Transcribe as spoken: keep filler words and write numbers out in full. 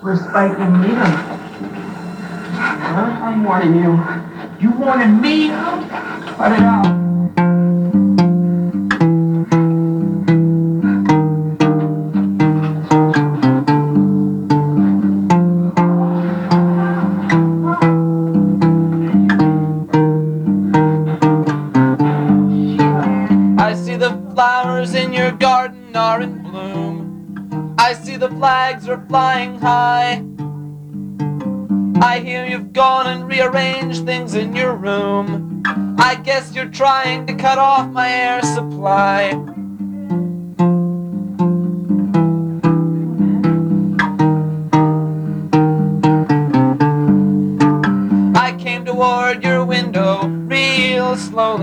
for spiking me up. Huh? I'm warning you. You warning me out? Cut it out. I see the flowers in your garden are in bloom. I see the flags are flying high. I hear you've gone and rearranged things in your room. I guess you're trying to cut off my air supply.